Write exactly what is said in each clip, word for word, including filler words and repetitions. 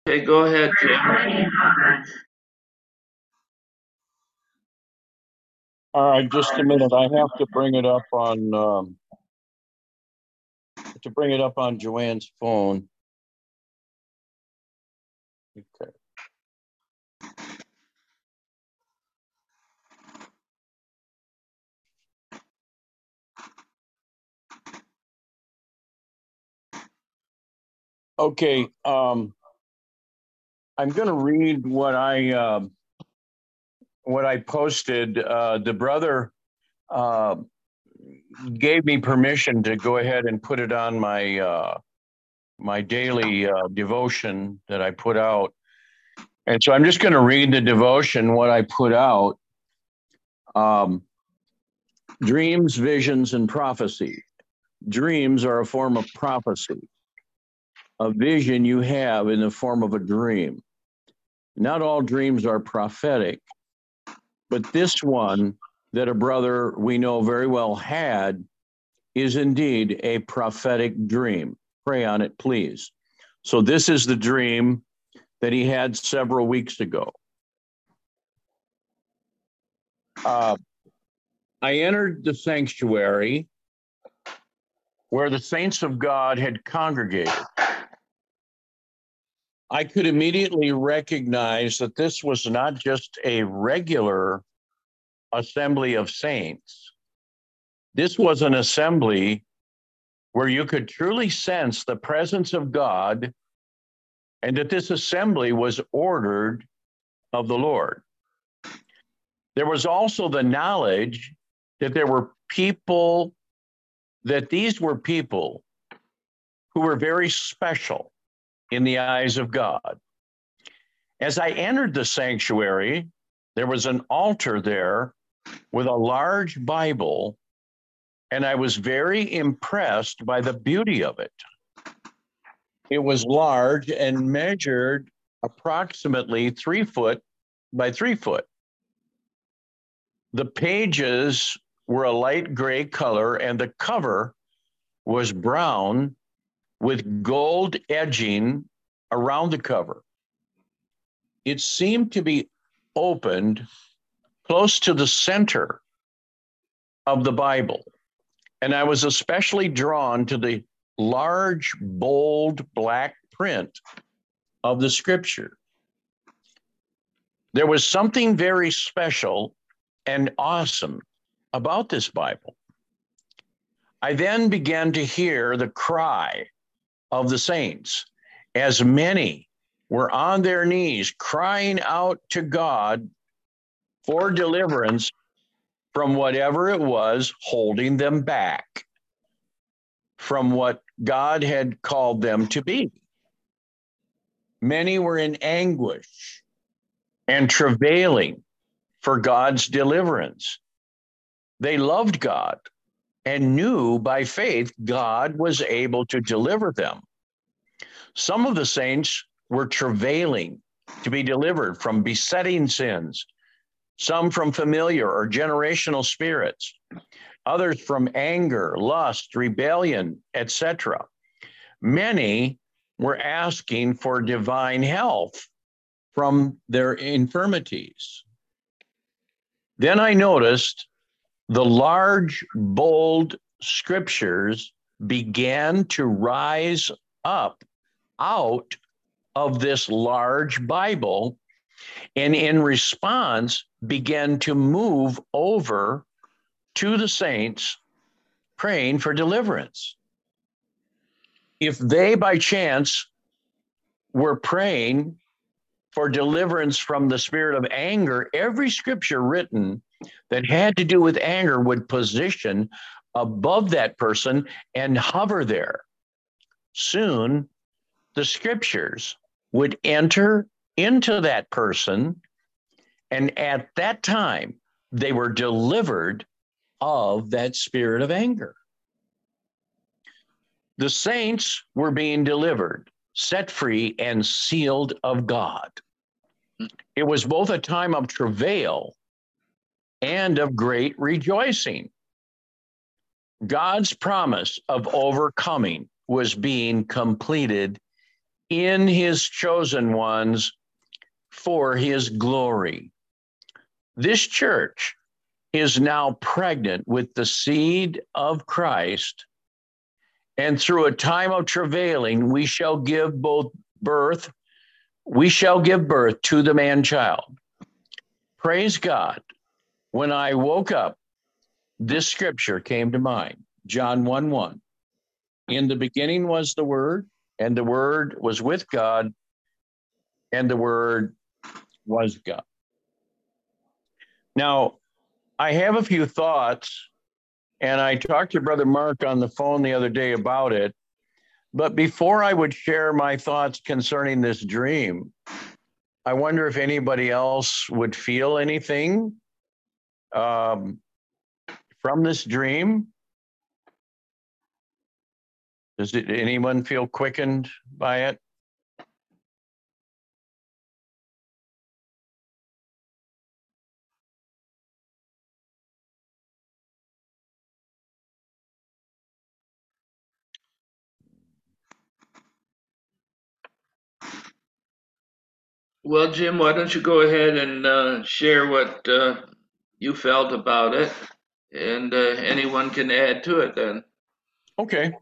Okay, go ahead, Jim. All right, just a minute. I have to bring it up on um, to bring it up on Joanne's phone. Okay. Okay. Um, I'm going to read what I uh, what I posted. Uh, the brother uh, gave me permission to go ahead and put it on my uh, my daily uh, devotion that I put out, and so I'm just going to read the devotion what I put out. Um, Dreams, visions, and prophecy. Dreams are a form of prophecy, a vision you have in the form of a dream. Not all dreams are prophetic, but this one that a brother we know very well had is indeed a prophetic dream. Pray on it, please. So, this is the dream that he had several weeks ago. Uh, I entered the sanctuary where the saints of God had congregated. I could immediately recognize that this was not just a regular assembly of saints. This was an assembly where you could truly sense the presence of God and that this assembly was ordered of the Lord. There was also the knowledge that there were people, that these were people who were very special in the eyes of God. As I entered the sanctuary, there was an altar there with a large Bible, and I was very impressed by the beauty of it. It was large and measured approximately three foot by three foot. The pages were a light gray color, and the cover was brown with gold edging around the cover. It seemed to be opened close to the center of the Bible. And I was especially drawn to the large, bold black print of the scripture. There was something very special and awesome about this Bible. I then began to hear the cry of the saints as many were on their knees crying out to God for deliverance from whatever it was holding them back from what God had called them to be. Many were in anguish and travailing for God's deliverance. They loved God and knew by faith God was able to deliver them. Some of the saints were travailing to be delivered from besetting sins, some from familiar or generational spirits, others from anger, lust, rebellion, et cetera. Many were asking for divine health from their infirmities. Then I noticed the large, bold scriptures began to rise up out of this large Bible, and in response began to move over to the saints praying for deliverance. If they by chance were praying for deliverance from the spirit of anger, every scripture written that had to do with anger would position above that person and hover there. Soon, the scriptures would enter into that person, and at that time, they were delivered of that spirit of anger. The saints were being delivered, set free, and sealed of God. It was both a time of travail and of great rejoicing. God's promise of overcoming was being completed in his chosen ones for his glory. This church is now pregnant with the seed of Christ, and through a time of travailing, we shall give both birth, we shall give birth to the man-child. Praise God. When I woke up, this scripture came to mind, John one one. In the beginning was the Word, and the Word was with God, and the Word was God. Now, I have a few thoughts, and I talked to Brother Mark on the phone the other day about it. But before I would share my thoughts concerning this dream, I wonder if anybody else would feel anything um, from this dream. Does it, anyone feel quickened by it? Well, Jim, why don't you go ahead and uh, share what uh, you felt about it, and uh, anyone can add to it then. Okay.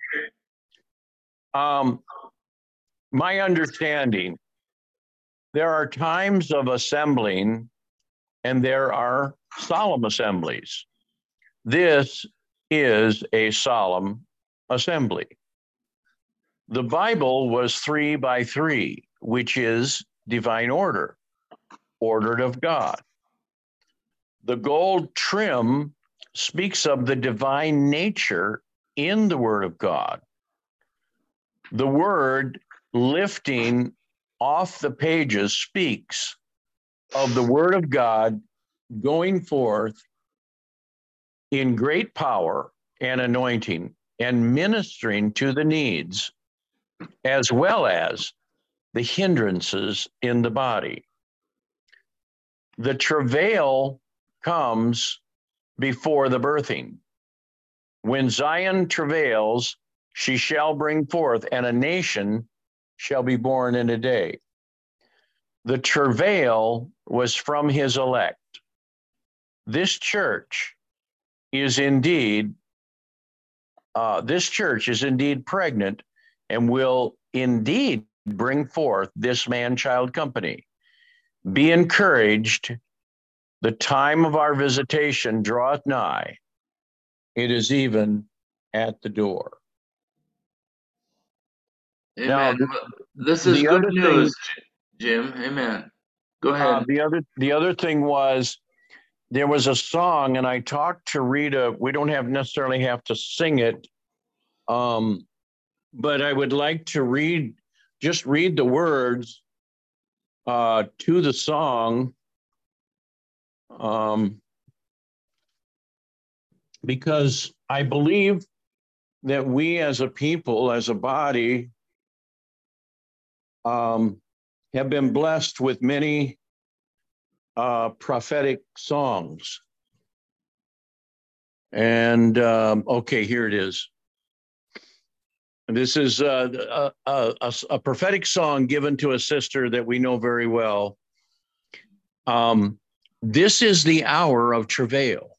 Um, my understanding, there are times of assembling and there are solemn assemblies. This is a solemn assembly. The Bible was three by three, which is divine order, ordered of God. The gold trim speaks of the divine nature in the Word of God. The word lifting off the pages speaks of the Word of God going forth in great power and anointing and ministering to the needs, as well as the hindrances in the body. The travail comes before the birthing. When Zion travails, she shall bring forth, and a nation shall be born in a day. The travail was from his elect. This church is indeed, uh, this church is indeed pregnant and will indeed bring forth this man-child company. Be encouraged. The time of our visitation draweth nigh. It is even at the door. Amen. Now, Well, this is the good other thing, news, Jim. Amen. Go uh, ahead. the other, the other thing was there was a song, and I talked to Rita. We don't have necessarily have to sing it, um, but I would like to read, just read the words uh, to the song, um, because I believe that we as a people, as a body, um, have been blessed with many uh, prophetic songs. And um, okay, here it is. This is uh, a, a, a prophetic song given to a sister that we know very well. Um, this is the hour of travail.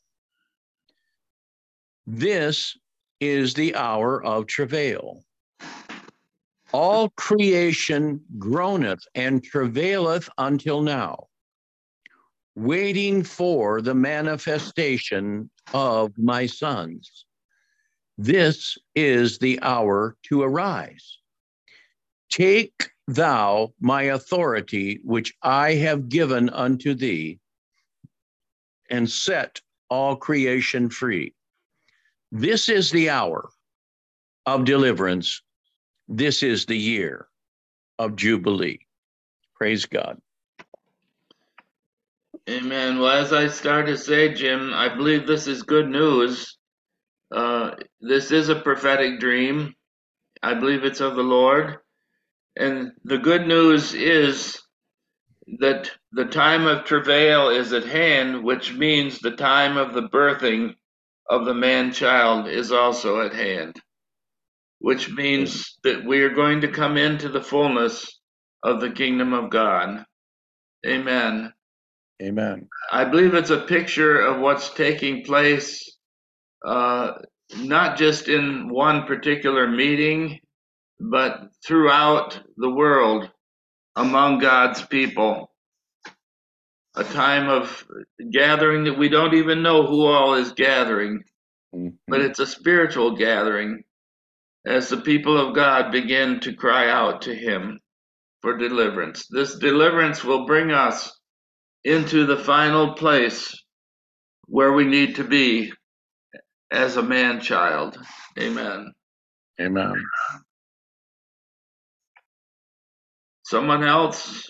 This is the hour of travail. All creation groaneth and travaileth until now, waiting for the manifestation of my sons. This is the hour to arise. Take thou my authority, which I have given unto thee, and set all creation free. This is the hour of deliverance. This is the year of Jubilee. Praise God. Amen. Well, as I started to say, Jim, I believe this is good news. Uh, this is a prophetic dream. I believe it's of the Lord. And the good news is that the time of travail is at hand, which means the time of the birthing of the man-child is also at hand. which means that we are going to come into the fullness of the kingdom of God. Amen. Amen. I believe it's a picture of what's taking place, uh, not just in one particular meeting, but throughout the world among God's people. A time of gathering that we don't even know who all is gathering, Mhm. but it's a spiritual gathering as the people of God begin to cry out to Him for deliverance. This deliverance will bring us into the final place where we need to be as a man child. Amen. Amen. Someone else?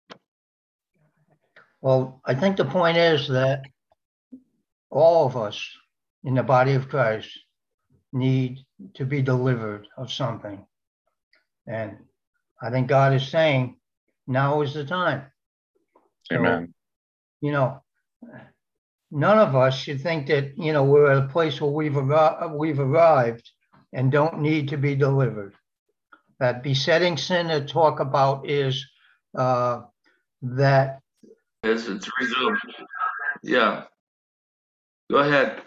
Well, I think the point is that all of us in the body of Christ need to be delivered of something. And I think God is saying, now is the time. So, Amen. you know, none of us should think that, you know, we're at a place where we've, arri- we've arrived and don't need to be delivered. That besetting sin that talk about is uh, that. Yes, it's resumed. Yeah. Go ahead.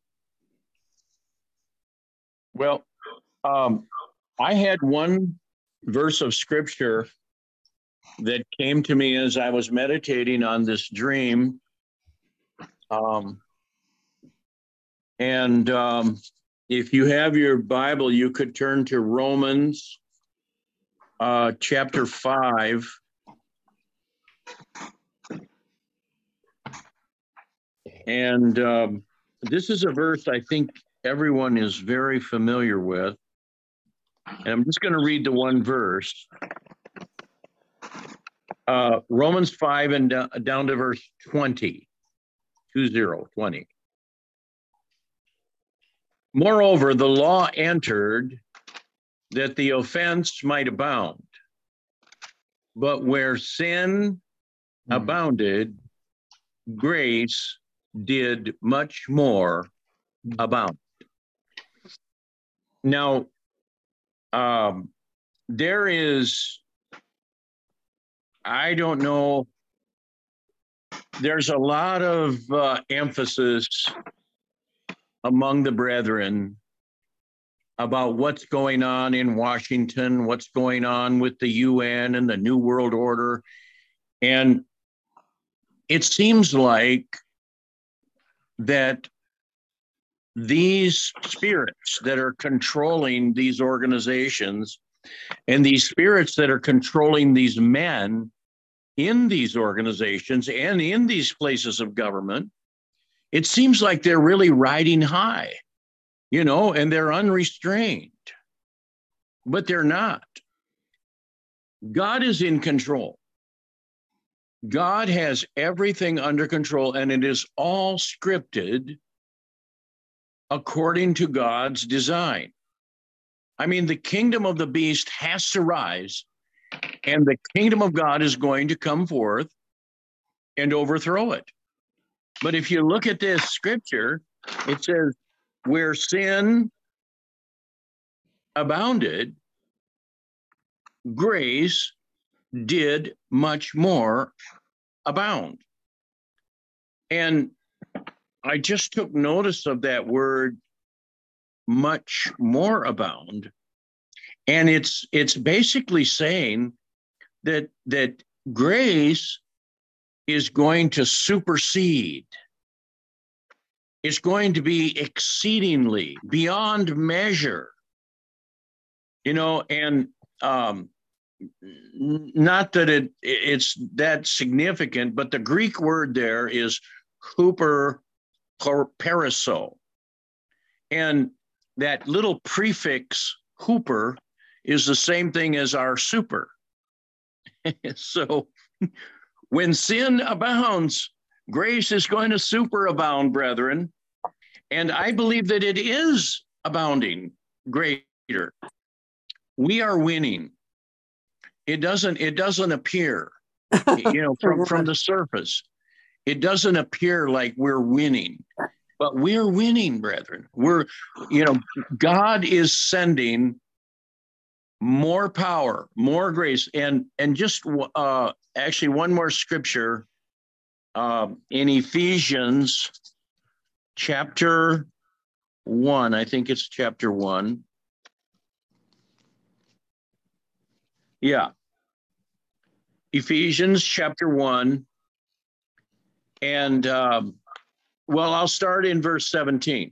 Well, um, I had one verse of scripture that came to me as I was meditating on this dream. Um, and um, if you have your Bible, you could turn to Romans uh, chapter five. And um, this is a verse I think everyone is very familiar with. And I'm just going to read the one verse. Uh, Romans five and do- down to verse twenty, two zero, twenty. Moreover, the law entered that the offense might abound. But where sin Mhm. abounded, grace did much more abound. Now, um, there is, I don't know, there's a lot of uh, emphasis among the brethren about what's going on in Washington, what's going on with the U N and the New World Order. And it seems like that these spirits that are controlling these organizations and these spirits that are controlling these men in these organizations and in these places of government, it seems like they're really riding high, you know, and they're unrestrained, but they're not. God is in control. God has everything under control, and it is all scripted according to God's design. I mean, the kingdom of the beast has to rise, and the kingdom of God is going to come forth and overthrow it. But if you look at this scripture, it says, where sin abounded, grace did much more abound. And I just took notice of that word, much more abound. And it's it's basically saying that that grace is going to supersede. It's going to be exceedingly beyond measure. You know, and um, not that it it's that significant, but the Greek word there is huper perisso. And that little prefix hooper is the same thing as our super. So when sin abounds, grace is going to superabound, brethren. And I believe that it is abounding greater. We are winning. It doesn't, it doesn't appear, you know, from, from the surface. It doesn't appear like we're winning, but we're winning, brethren. We're, you know, God is sending more power, more grace, and and just uh, actually one more scripture uh, in Ephesians chapter one. I think it's chapter one. Yeah, Ephesians chapter one, and um, well, I'll start in verse seventeen.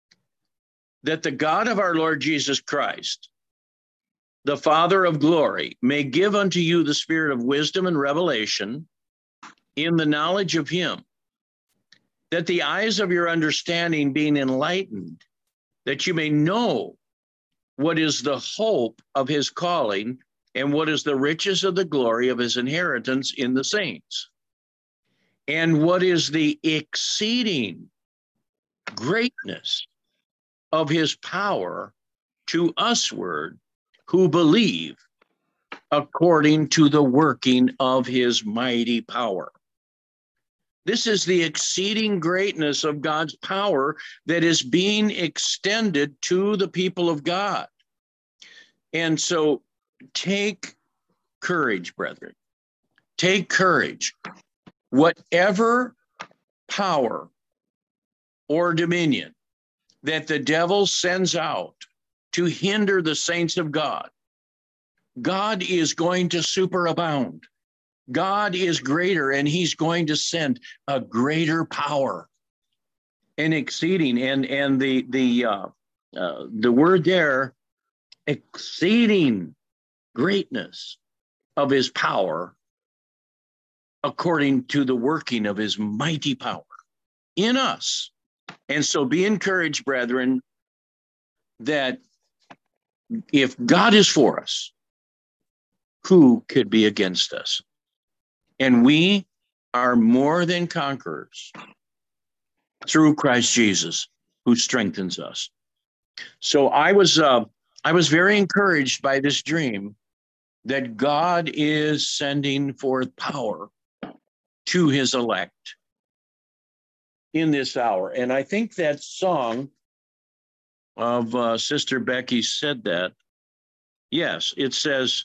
That the God of our Lord Jesus Christ, the Father of glory, may give unto you the spirit of wisdom and revelation in the knowledge of him, that the eyes of your understanding being enlightened, that you may know what is the hope of his calling and what is the riches of the glory of his inheritance in the saints, and what is the exceeding greatness of his power to usward who believe, according to the working of his mighty power. This is the exceeding greatness of God's power that is being extended to the people of God. And so take courage, brethren. Take courage. Whatever power or dominion that the devil sends out to hinder the saints of God, God is going to superabound. God is greater, and he's going to send a greater power and exceeding. And, and the, the, uh, uh, the word there, exceeding greatness of his power according to the working of his mighty power in us. And so be encouraged, brethren, that if God is for us, who could be against us? And we are more than conquerors through Christ Jesus, who strengthens us. So I was, uh, I was very encouraged by this dream that God is sending forth power to his elect in this hour. And I think that song of uh, Sister Becky said that. Yes, it says,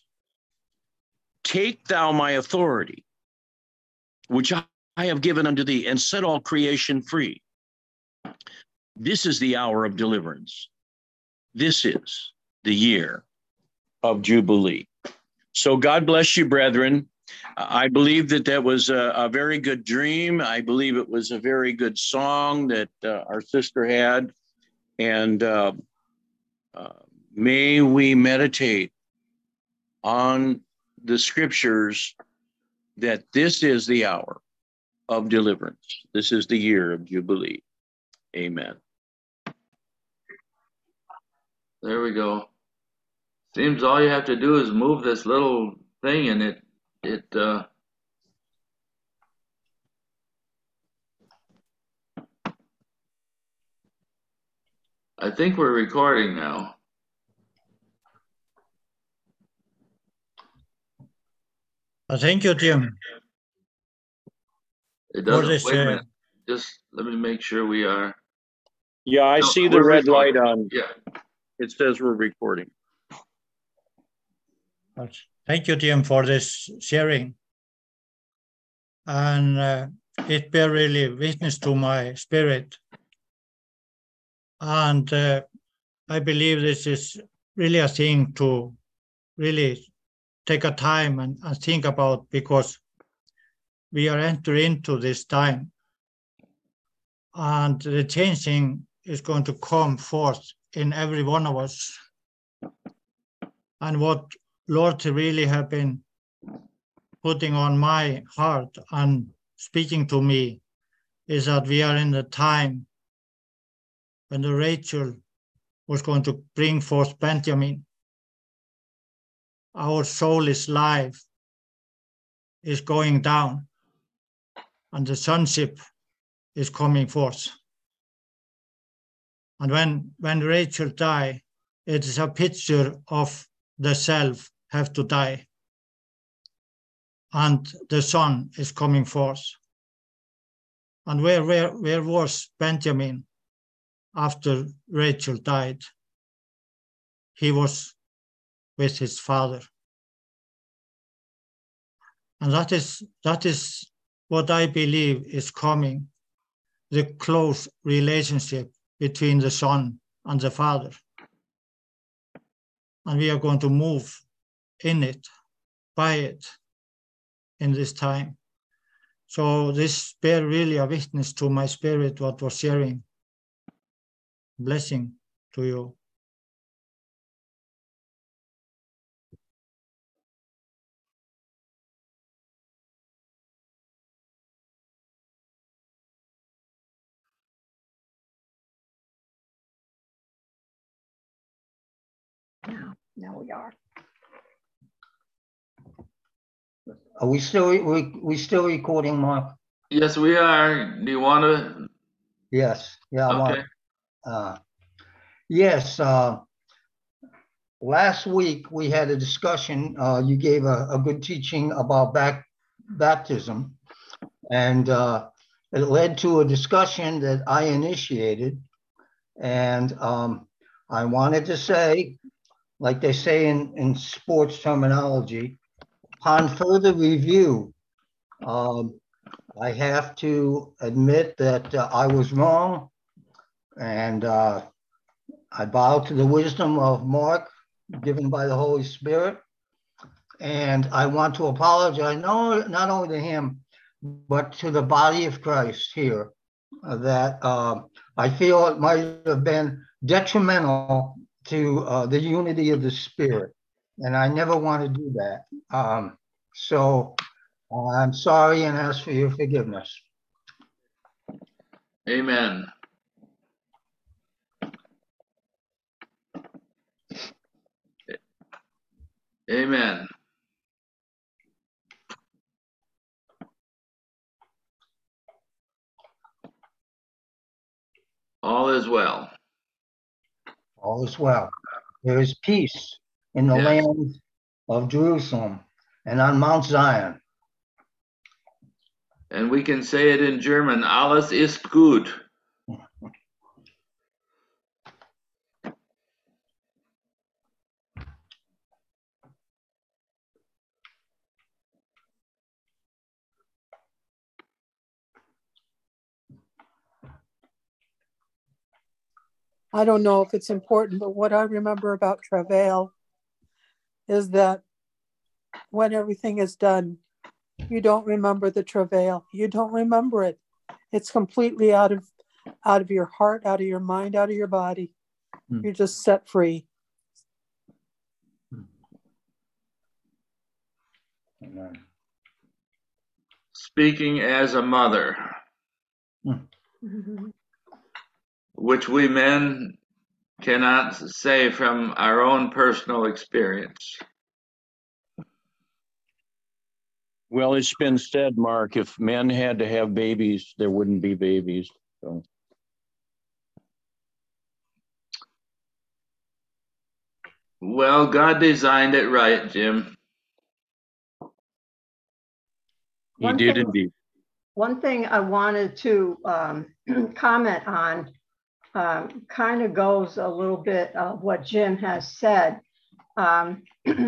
"Take thou my authority, which I have given unto thee, and set all creation free. This is the hour of deliverance. This is the year of Jubilee." So God bless you, brethren. I believe that that was a, a very good dream. I believe it was a very good song that uh, our sister had. And uh, uh, may we meditate on the scriptures that this is the hour of deliverance. This is the year of Jubilee. Amen. There we go. Seems all you have to do is move this little thing and it, it, uh, I think we're recording now. Uh, thank you, Jim. It For doesn't, this, wait a uh, minute. Just let me make sure we are. Yeah, I No, see the we're red light recording. on. Yeah. It says we're recording. Thank you, Jim, for this sharing. And uh, it bear really witness to my spirit. And uh, I believe this is really a thing to really take a time and, and think about, because we are entering into this time. And the changing is going to come forth in every one of us. And what Lord really have been putting on my heart and speaking to me is that we are in the time when the Rachel was going to bring forth Benjamin. Our soulless life is going down and the sonship is coming forth. And when, when Rachel died, it is a picture of the self have to die. And the son is coming forth. And where, where, where was Benjamin after Rachel died? He was with his Father. And that is, that is what I believe is coming, the close relationship between the Son and the Father. And we are going to move in it, by it, in this time. So this bear really a witness to my spirit, what was sharing. Blessing to you. Now, now we are. Are we still, we, we still recording, Mark? Yes, we are. Do you want to? Yes, yeah, I want, Okay. uh, yes, uh, last week we had a discussion, uh, you gave a, a good teaching about back, baptism, and uh, it led to a discussion that I initiated, and um, I wanted to say, like they say in, in sports terminology, upon further review, um, I have to admit that uh, I was wrong, and uh, I bow to the wisdom of Mark given by the Holy Spirit. And I want to apologize, no, not only to him, but to the body of Christ here, uh, that uh, I feel it might have been detrimental to uh, the unity of the Spirit. And I never want to do that. Um, so uh, I'm sorry and ask for your forgiveness. Amen. Amen. All is well. All is well. There is peace in the Yes. land of Jerusalem and on Mount Zion. And we can say it in German, alles ist gut. I don't know if it's important, but what I remember about travail is that when everything is done, you don't remember the travail. You don't remember it. It's completely out of out of your heart, out of your mind, out of your body. Hmm. You're just set free. Amen. Speaking as a mother, Mm-hmm. which we men cannot say from our own personal experience. Well, it's been said, Mark, if men had to have babies, there wouldn't be babies. So. Well, God designed it right, Jim. He One did thing- indeed. One thing I wanted to um, comment on um, kind of goes a little bit of what Jim has said. Um,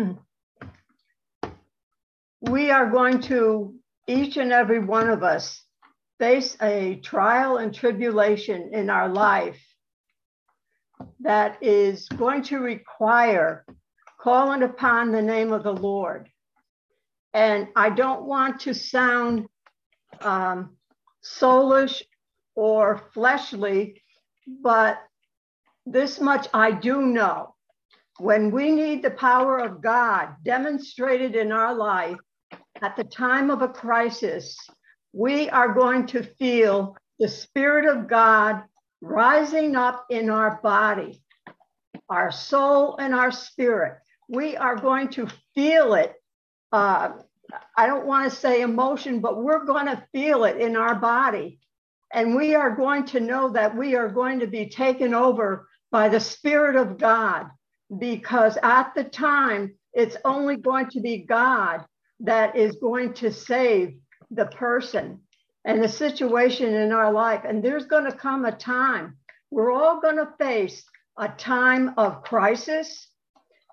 we are going to, each and every one of us, face a trial and tribulation in our life that is going to require calling upon the name of the Lord. And I don't want to sound um, soulish or fleshly, but this much I do know. When we need the power of God demonstrated in our life at the time of a crisis, we are going to feel the Spirit of God rising up in our body, our soul and our spirit. We are going to feel it. Uh, I don't want to say emotion, but we're going to feel it in our body. And we are going to know that we are going to be taken over by the Spirit of God, because at the time, it's only going to be God that is going to save the person and the situation in our life. And there's going to come a time, we're all going to face a time of crisis,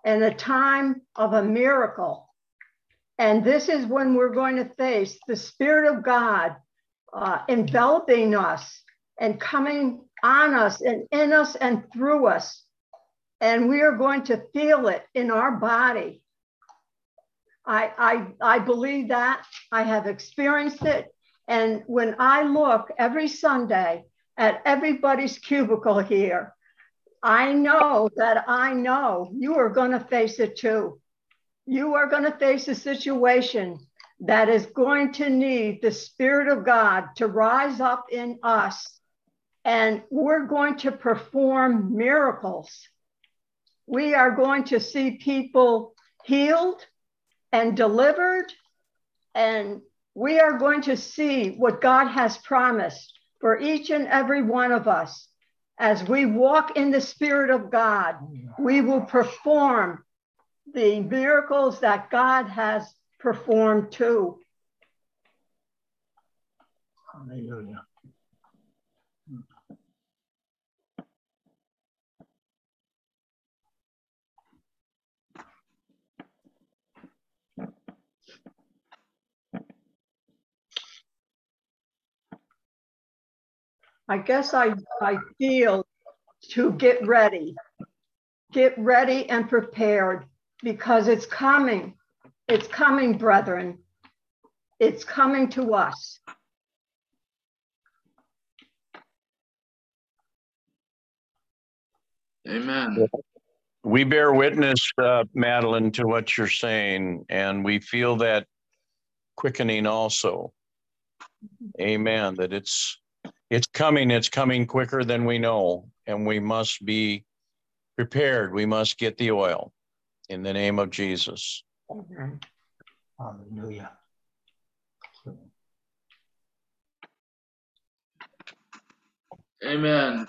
and a time of a miracle. And this is when we're going to face the Spirit of God uh, enveloping us and coming on us and in us and through us. And we are going to feel it in our body. I, I, I believe that. I have experienced it. And when I look every Sunday at everybody's cubicle here, I know that I know you are going to face it too. You are going to face a situation that is going to need the Spirit of God to rise up in us. And we're going to perform miracles. We are going to see people healed and delivered. And we are going to see what God has promised for each and every one of us. As we walk in the Spirit of God, we will perform the miracles that God has performed too. Hallelujah. I guess I, I feel to get ready, get ready and prepared, because it's coming. It's coming, brethren. It's coming to us. Amen. We bear witness, uh, Madeline, to what you're saying, and we feel that quickening also. Amen. That it's it's coming. It's coming quicker than we know, and we must be prepared. We must get the oil in the name of Jesus. Amen. Hallelujah. Amen.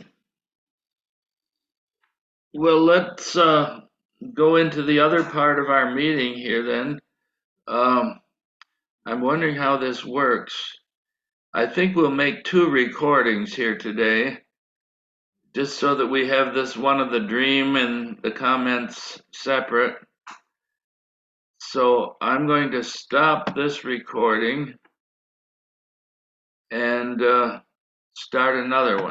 Well, let's uh, go into the other part of our meeting here then. Um, I'm wondering how this works. I think we'll make two recordings here today, just so that we have this one of the dream and the comments separate. So I'm going to stop this recording and uh, start another one.